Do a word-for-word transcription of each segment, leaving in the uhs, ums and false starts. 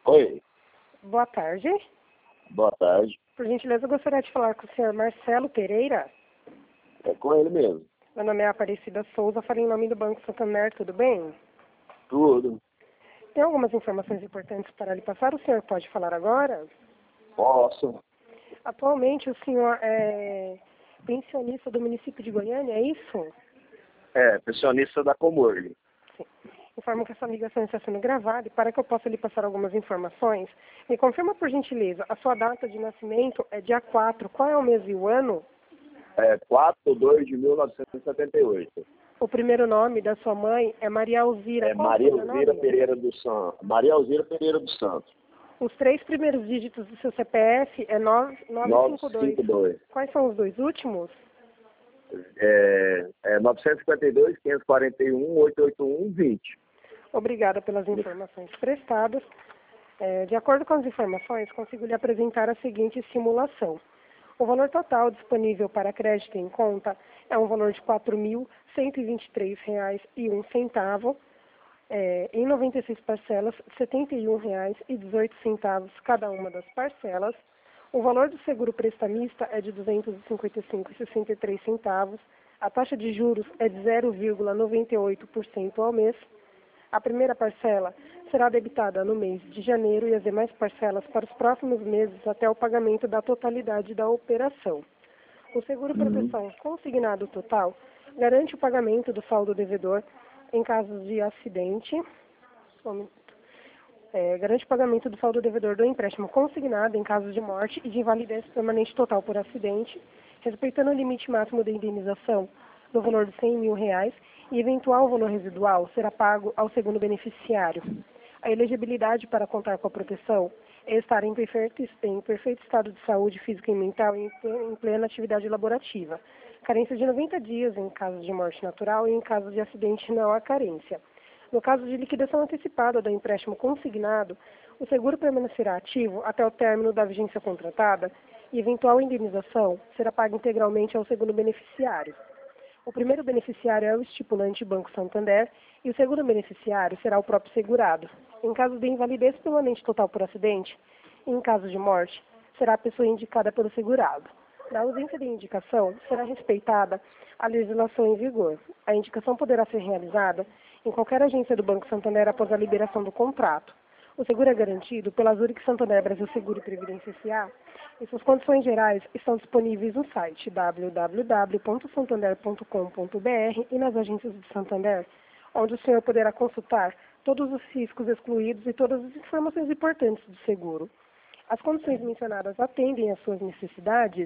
Oi, Boa tarde. boa tarde. Por gentileza, eu gostaria de falar com o senhor Marcelo Pereira. É com ele mesmo. Meu nome é Aparecida Souza, falei em nome do Banco Santander, tudo bem? Tudo. Tem algumas informações importantes para lhe passar, o senhor pode falar agora? Posso. Atualmente o senhor é pensionista do município de Goiânia, é isso? É, pensionista da Comorg. Sim. Informo que essa ligação está sendo gravada e para que eu possa lhe passar algumas informações, me confirma por gentileza, a sua data de nascimento é dia quatro, qual é o mês e o ano? É quatro de dois de mil novecentos e setenta e oito. O primeiro nome da sua mãe é Maria Alzira. É Qual Maria o sobrenome? Elvira Pereira do Santos. Maria Elvira Pereira do Santos. Os três primeiros dígitos do seu C P F é nove cinco dois. novecentos e cinquenta e dois. Quais são os dois últimos? É, é novecentos e cinquenta e dois, quinhentos e quarenta e um, oitocentos e oitenta e um, vinte. Obrigada pelas informações prestadas. É, de acordo com as informações, consigo lhe apresentar a seguinte simulação. O valor total disponível para crédito em conta é um valor de quatro mil cento e vinte e três reais e um centavo, é, em noventa e seis parcelas, setenta e um reais e dezoito centavos cada uma das parcelas. O valor do seguro prestamista é de duzentos e cinquenta e cinco reais e sessenta e três centavos. A taxa de juros é de zero vírgula noventa e oito por cento ao mês. A primeira parcela será debitada no mês de janeiro e as demais parcelas para os próximos meses até o pagamento da totalidade da operação. O seguro proteção consignado total garante o pagamento do saldo devedor em casos de acidente. Só um minuto. É, garante o pagamento do saldo devedor do empréstimo consignado em caso de morte e de invalidez permanente total por acidente, respeitando o limite máximo de indenização no valor de cem mil reais e eventual valor residual será pago ao segundo beneficiário. A elegibilidade para contar com a proteção é estar em perfeito, em perfeito estado de saúde física e mental e em plena atividade laborativa. Carência de noventa dias em caso de morte natural e em caso de acidente não há carência. No caso de liquidação antecipada do empréstimo consignado, o seguro permanecerá ativo até o término da vigência contratada e eventual indenização será paga integralmente ao segundo beneficiário. O primeiro beneficiário é o estipulante Banco Santander e o segundo beneficiário será o próprio segurado. Em caso de invalidez permanente total por acidente e em caso de morte, será a pessoa indicada pelo segurado. Na ausência de indicação, será respeitada a legislação em vigor. A indicação poderá ser realizada em qualquer agência do Banco Santander após a liberação do contrato. O seguro é garantido pela Zurich Santander Brasil Seguro e Previdência S A e suas condições gerais estão disponíveis no site w w w ponto santander ponto com ponto b r e nas agências de Santander, onde o senhor poderá consultar todos os riscos excluídos e todas as informações importantes do seguro. As condições mencionadas atendem às suas necessidades?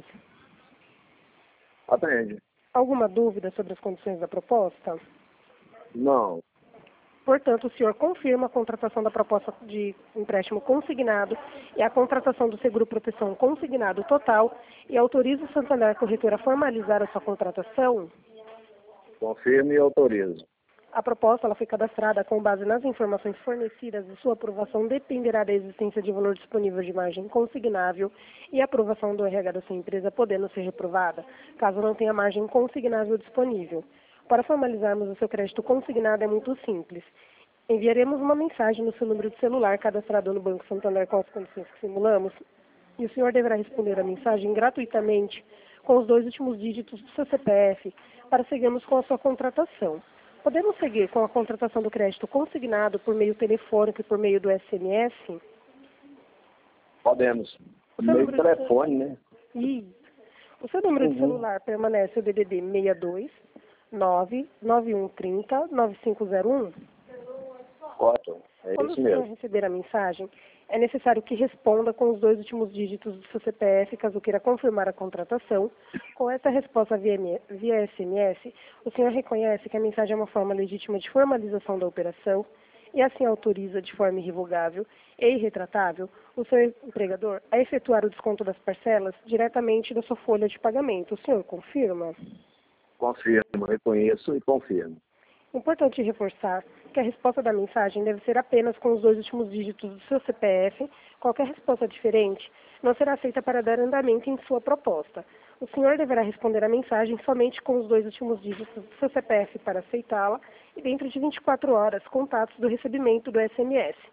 Atende. Alguma dúvida sobre as condições da proposta? Não. Portanto, o senhor confirma a contratação da proposta de empréstimo consignado e a contratação do seguro proteção consignado total e autoriza o Santander Corretora a formalizar a sua contratação? Confirme e autorizo. A proposta ela foi cadastrada com base nas informações fornecidas e sua aprovação dependerá da existência de valor disponível de margem consignável e a aprovação do R H da sua empresa podendo ser reprovada, caso não tenha margem consignável disponível. Para formalizarmos o seu crédito consignado é muito simples. Enviaremos uma mensagem no seu número de celular cadastrado no Banco Santander com as condições que simulamos e o senhor deverá responder a mensagem gratuitamente com os dois últimos dígitos do seu C P F para seguirmos com a sua contratação. Podemos seguir com a contratação do crédito consignado por meio telefônico e por meio do S M S? Podemos. Por meio do telefone, né? Isso. O seu número Uhum. de celular permanece o D D D seis dois nove nove um três zero nove cinco zero um? Correto. É Quando o isso senhor mesmo. receber a mensagem, é necessário que responda com os dois últimos dígitos do seu C P F, caso queira confirmar a contratação. Com essa resposta via, via S M S, o senhor reconhece que a mensagem é uma forma legítima de formalização da operação e assim autoriza de forma irrevogável e irretratável o seu empregador a efetuar o desconto das parcelas diretamente da sua folha de pagamento. O senhor confirma? Confirmo, reconheço e confirmo. Importante reforçar que a resposta da mensagem deve ser apenas com os dois últimos dígitos do seu C P F. Qualquer resposta diferente não será aceita para dar andamento em sua proposta. O senhor deverá responder a mensagem somente com os dois últimos dígitos do seu C P F para aceitá-la e dentro de vinte e quatro horas, contatos do recebimento do S M S.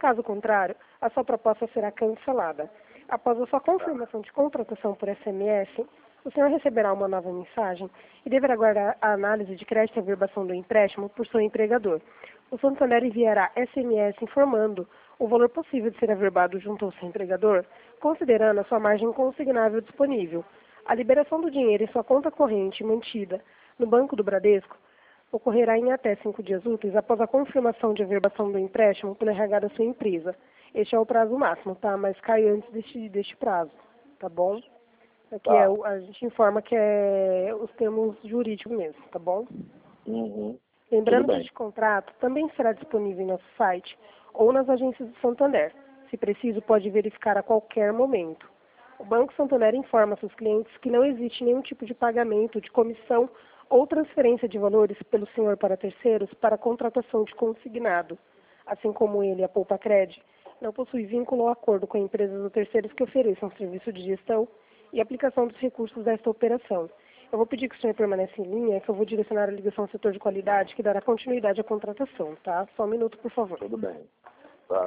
Caso contrário, a sua proposta será cancelada. Após a sua confirmação de contratação por S M S, o senhor receberá uma nova mensagem e deverá aguardar a análise de crédito e averbação do empréstimo por seu empregador. O Santander enviará S M S informando o valor possível de ser averbado junto ao seu empregador, considerando a sua margem consignável disponível. A liberação do dinheiro em sua conta corrente mantida no Banco do Bradesco ocorrerá em até cinco dias úteis após a confirmação de averbação do empréstimo pelo R H da sua empresa. Este é o prazo máximo, tá? Mas cai antes deste, deste prazo, tá bom? Aqui Tá. é, o- a gente informa que é os termos jurídicos mesmo, tá bom? Uhum. Lembrando Tudo que bem. este contrato também será disponível em nosso site ou nas agências do Santander. Se preciso, pode verificar a qualquer momento. O Banco Santander informa seus clientes que não existe nenhum tipo de pagamento, de comissão ou transferência de valores pelo senhor para terceiros para contratação de consignado. Assim como ele, a Poupa Cred, não possui vínculo ou acordo com empresas ou terceiros que ofereçam serviço de gestão e aplicação dos recursos desta operação. Eu vou pedir que o senhor permaneça em linha, que eu vou direcionar a ligação ao setor de qualidade, que dará continuidade à contratação, tá? Só um minuto, por favor. Tudo bem. Tá.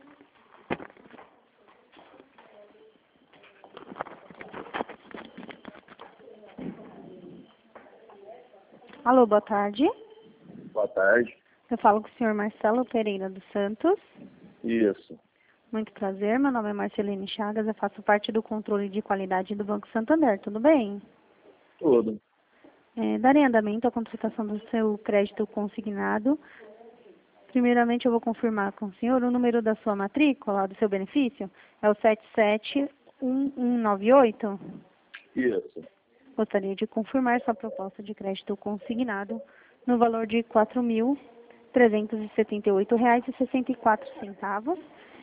Alô, boa tarde. Boa tarde. Eu falo com o senhor Marcelo Pereira dos Santos. Isso. Muito prazer, meu nome é Marcelene Chagas, eu faço parte do controle de qualidade do Banco Santander, tudo bem? Tudo. É, darei andamento à contratação do seu crédito consignado. Primeiramente, eu vou confirmar com o senhor o número da sua matrícula, do seu benefício, é o sete sete um um nove oito. Isso. Gostaria de confirmar sua proposta de crédito consignado no valor de quatro mil trezentos e setenta e oito reais e sessenta e quatro centavos.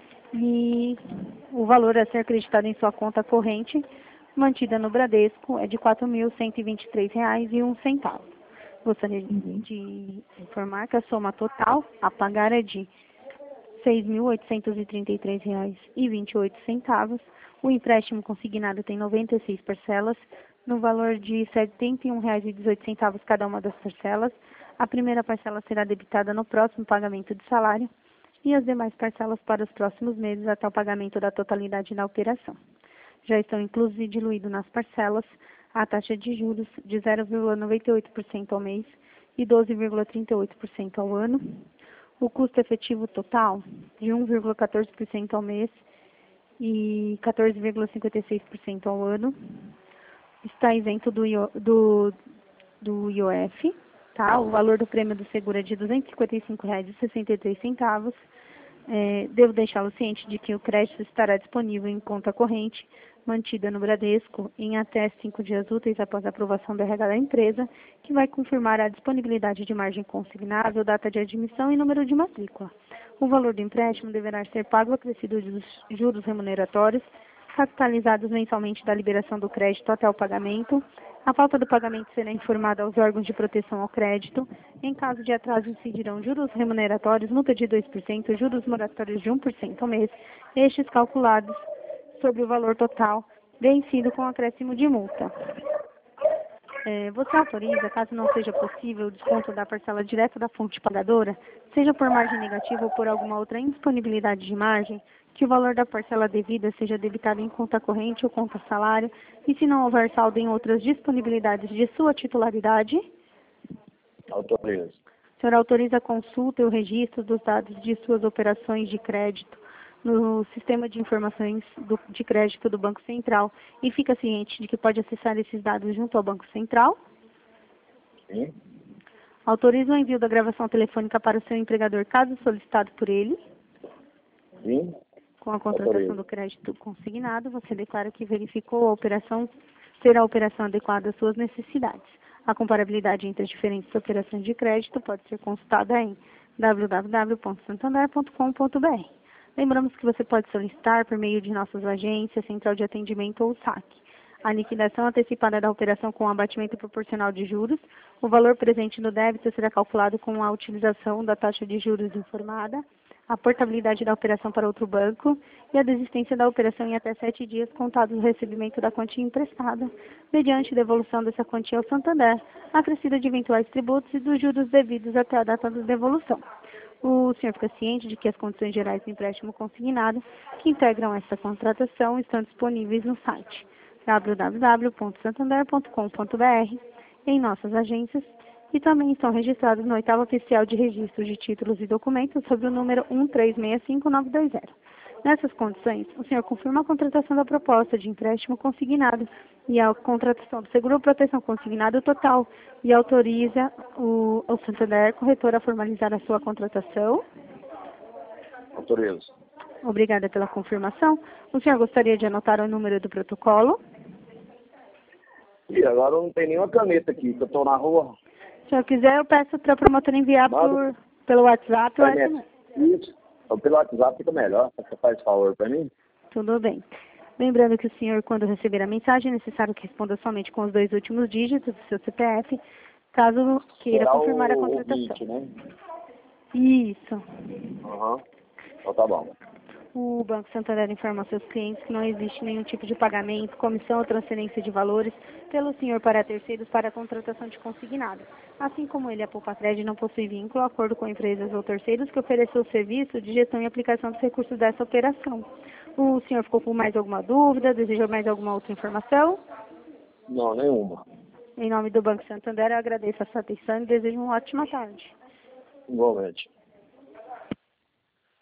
E o valor a ser acreditado em sua conta corrente, mantida no Bradesco, é de quatro mil cento e vinte e três reais e um centavo. Gostaria de informar que a soma total a pagar é de seis mil oitocentos e trinta e três reais e vinte e oito centavos. O empréstimo consignado tem noventa e seis parcelas, no valor de setenta e um reais e dezoito centavos cada uma das parcelas. A primeira parcela será debitada no próximo pagamento de salário e as demais parcelas para os próximos meses até o pagamento da totalidade da operação. Já estão inclusos e diluídos nas parcelas a taxa de juros de zero vírgula noventa e oito por cento ao mês e doze vírgula trinta e oito por cento ao ano. O custo efetivo total de um vírgula quatorze por cento ao mês e quatorze vírgula cinquenta e seis por cento ao ano. Está isento do, I O, do, do I O F, tá? O valor do prêmio do seguro é de duzentos e cinquenta e cinco reais e sessenta e três centavos. É, devo deixá-lo ciente de que o crédito estará disponível em conta corrente, mantida no Bradesco, em até cinco dias úteis após a aprovação do R H da empresa, que vai confirmar a disponibilidade de margem consignável, data de admissão e número de matrícula. O valor do empréstimo deverá ser pago acrescido dos juros remuneratórios, capitalizados mensalmente da liberação do crédito até o pagamento. A falta do pagamento será informada aos órgãos de proteção ao crédito. Em caso de atraso, incidirão juros remuneratórios, multa de dois por cento, juros moratórios de um por cento ao mês, estes calculados sobre o valor total vencido com acréscimo de multa. É, você autoriza, caso não seja possível, o desconto da parcela direta da fonte pagadora, seja por margem negativa ou por alguma outra indisponibilidade de margem, que o valor da parcela devida seja debitado em conta corrente ou conta salário, e se não houver saldo em outras disponibilidades de sua titularidade, Autorizo. o senhor autoriza a consulta e o registro dos dados de suas operações de crédito no sistema de informações do, de crédito do Banco Central e fica ciente de que pode acessar esses dados junto ao Banco Central? Sim. Autoriza o envio da gravação telefônica para o seu empregador, caso solicitado por ele? Sim. Com a contratação Autorizo. do crédito consignado, você declara que verificou a operação, ser a operação adequada às suas necessidades. A comparabilidade entre as diferentes operações de crédito pode ser consultada em w w w ponto santander ponto com ponto b r. Lembramos que você pode solicitar, por meio de nossas agências, central de atendimento ou saque, a liquidação antecipada da operação com abatimento proporcional de juros. O valor presente no débito será calculado com a utilização da taxa de juros informada, a portabilidade da operação para outro banco e a desistência da operação em até sete dias contados do recebimento da quantia emprestada, mediante devolução dessa quantia ao Santander, acrescida de eventuais tributos e dos juros devidos até a data da devolução. O senhor fica ciente de que as condições gerais do empréstimo consignado que integram esta contratação estão disponíveis no site w w w ponto santander ponto com ponto b r, em nossas agências, e também estão registrados no oitavo oficial de registro de títulos e documentos sob o número um três seis cinco nove dois zero. Nessas condições, o senhor confirma a contratação da proposta de empréstimo consignado e a contratação do seguro proteção consignado total e autoriza o, o Santander Corretora a formalizar a sua contratação. Autorizo. Obrigada pela confirmação. O senhor gostaria de anotar o número do protocolo? E agora não tem nenhuma caneta aqui, que eu estou na rua. Se o senhor quiser, eu peço para a promotora enviar por, pelo WhatsApp ou S M S. Isso. Pelo WhatsApp fica melhor. Você faz favor para mim? Tudo bem. Lembrando que o senhor, quando receber a mensagem, é necessário que responda somente com os dois últimos dígitos do seu C P F, caso queira Será confirmar o, a contratação. O vinte, né? Isso. Aham. Uhum. Então tá bom. O Banco Santander informa aos seus clientes que não existe nenhum tipo de pagamento, comissão ou transferência de valores pelo senhor para terceiros para a contratação de consignado. Assim como ele, a Poupa-Cred não possui vínculo, acordo com empresas ou terceiros que ofereçam o serviço de gestão e aplicação dos recursos dessa operação. O senhor ficou com mais alguma dúvida? Deseja mais alguma outra informação? Não, nenhuma. Em nome do Banco Santander, eu agradeço a sua atenção e desejo uma ótima tarde. Igualmente.